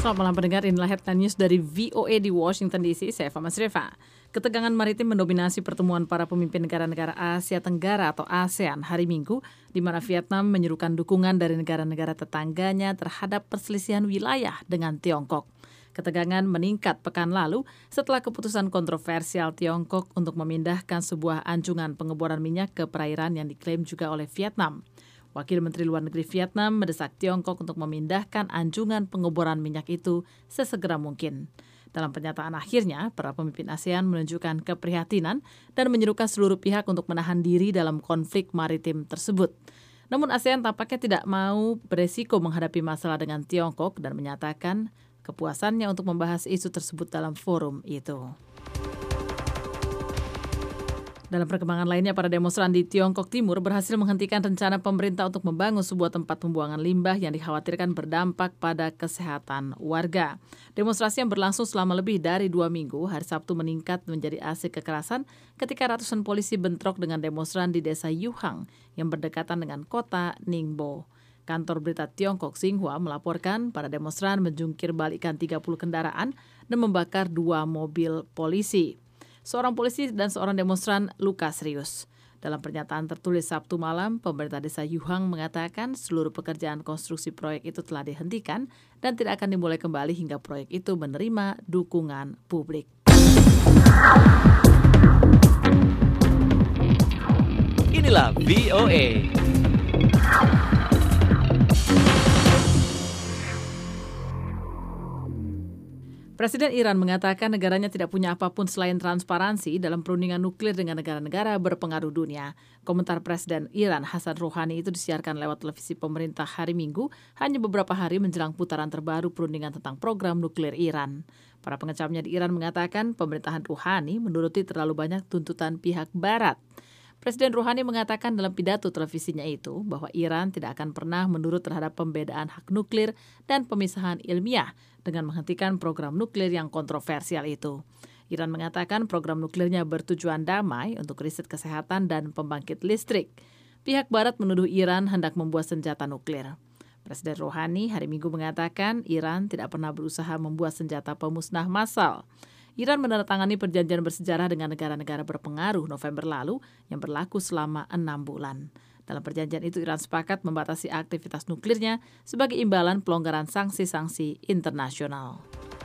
Selamat malam pendengar, inilah headline news dari VOA di Washington DC, saya Fama Sreva. Ketegangan maritim mendominasi pertemuan para pemimpin negara-negara Asia Tenggara atau ASEAN hari Minggu, di mana Vietnam menyerukan dukungan dari negara-negara tetangganya terhadap perselisihan wilayah dengan Tiongkok. Ketegangan meningkat pekan lalu setelah keputusan kontroversial Tiongkok untuk memindahkan sebuah anjungan pengeboran minyak ke perairan yang diklaim juga oleh Vietnam. Wakil Menteri Luar Negeri Vietnam mendesak Tiongkok untuk memindahkan anjungan pengeboran minyak itu sesegera mungkin. Dalam pernyataan akhirnya, para pemimpin ASEAN menunjukkan keprihatinan dan menyerukan seluruh pihak untuk menahan diri dalam konflik maritim tersebut. Namun ASEAN tampaknya tidak mau beresiko menghadapi masalah dengan Tiongkok dan menyatakan kepuasannya untuk membahas isu tersebut dalam forum itu. Dalam perkembangan lainnya, para demonstran di Tiongkok Timur berhasil menghentikan rencana pemerintah untuk membangun sebuah tempat pembuangan limbah yang dikhawatirkan berdampak pada kesehatan warga. Demonstrasi yang berlangsung selama lebih dari 2 minggu, hari Sabtu meningkat menjadi aksi kekerasan ketika ratusan polisi bentrok dengan demonstran di desa Yuhang yang berdekatan dengan kota Ningbo. Kantor berita Tiongkok Xinhua melaporkan para demonstran menjungkir balikkan 30 kendaraan dan membakar 2 mobil polisi. Seorang polisi dan seorang demonstran luka serius. Dalam pernyataan tertulis Sabtu malam, pemerintah desa Yuhang mengatakan seluruh pekerjaan konstruksi proyek itu telah dihentikan dan tidak akan dimulai kembali hingga proyek itu menerima dukungan publik. Inilah VOA. Presiden Iran mengatakan negaranya tidak punya apapun selain transparansi dalam perundingan nuklir dengan negara-negara berpengaruh dunia. Komentar Presiden Iran Hassan Rouhani itu disiarkan lewat televisi pemerintah hari Minggu, hanya beberapa hari menjelang putaran terbaru perundingan tentang program nuklir Iran. Para pengecamnya di Iran mengatakan pemerintahan Rouhani menuruti terlalu banyak tuntutan pihak Barat. Presiden Rouhani mengatakan dalam pidato televisinya itu bahwa Iran tidak akan pernah menurut terhadap pembedaan hak nuklir dan pemisahan ilmiah dengan menghentikan program nuklir yang kontroversial itu. Iran mengatakan program nuklirnya bertujuan damai untuk riset kesehatan dan pembangkit listrik. Pihak Barat menuduh Iran hendak membuat senjata nuklir. Presiden Rouhani hari Minggu mengatakan Iran tidak pernah berusaha membuat senjata pemusnah massal. Iran menandatangani perjanjian bersejarah dengan negara-negara berpengaruh November lalu yang berlaku selama 6 bulan. Dalam perjanjian itu Iran sepakat membatasi aktivitas nuklirnya sebagai imbalan pelonggaran sanksi-sanksi internasional.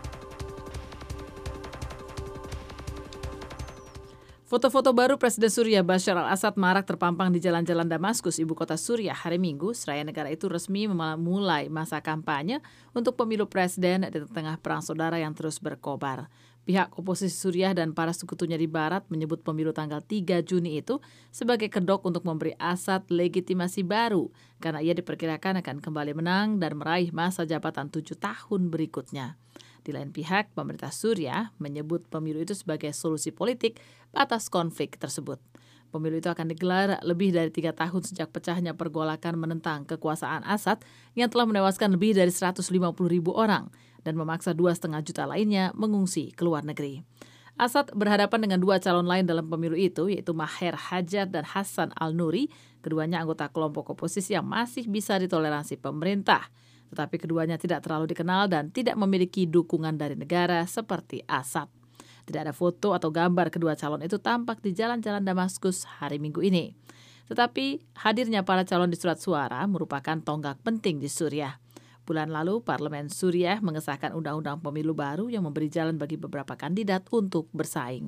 Foto-foto baru Presiden Suriah Bashar al-Assad marak terpampang di jalan-jalan Damaskus, ibu kota Suriah hari Minggu, seraya negara itu resmi memulai masa kampanye untuk pemilu presiden di tengah perang saudara yang terus berkobar. Pihak oposisi Suriah dan para sekutunya di Barat menyebut pemilu tanggal 3 Juni itu sebagai kedok untuk memberi Assad legitimasi baru karena ia diperkirakan akan kembali menang dan meraih masa jabatan 7 tahun berikutnya. Di lain pihak, pemerintah Suriah menyebut pemilu itu sebagai solusi politik atas konflik tersebut. Pemilu itu akan digelar lebih dari 3 tahun sejak pecahnya pergolakan menentang kekuasaan Assad yang telah menewaskan lebih dari 150.000 orang dan memaksa 2,5 juta lainnya mengungsi ke luar negeri. Assad berhadapan dengan 2 calon lain dalam pemilu itu, yaitu Maher Hajar dan Hassan al-Nuri, keduanya anggota kelompok oposisi yang masih bisa ditoleransi pemerintah. Tetapi keduanya tidak terlalu dikenal dan tidak memiliki dukungan dari negara seperti Assad. Tidak ada foto atau gambar kedua calon itu tampak di jalan-jalan Damaskus hari Minggu ini. Tetapi hadirnya para calon di surat suara merupakan tonggak penting di Suriah. Bulan lalu, Parlemen Suriah mengesahkan undang-undang pemilu baru yang memberi jalan bagi beberapa kandidat untuk bersaing.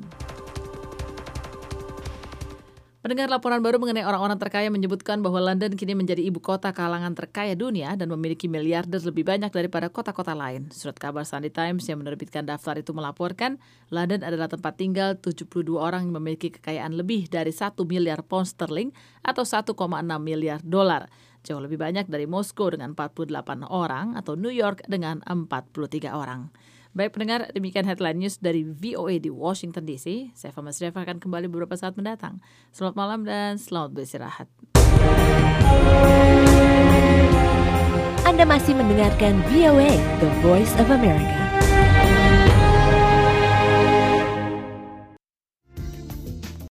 Pendengar, laporan baru mengenai orang-orang terkaya menyebutkan bahwa London kini menjadi ibu kota kalangan terkaya dunia dan memiliki miliarder lebih banyak daripada kota-kota lain. Surat kabar Sunday Times yang menerbitkan daftar itu melaporkan London adalah tempat tinggal 72 orang yang memiliki kekayaan lebih dari 1 miliar pound sterling atau 1,6 miliar dolar. Jauh lebih banyak dari Moskow dengan 48 orang atau New York dengan 43 orang. Baik pendengar, demikian headline news dari VOA di Washington DC. Saya Fama Sreva akan kembali beberapa saat mendatang. Selamat malam dan selamat beristirahat. Anda masih mendengarkan VOA, The Voice of America.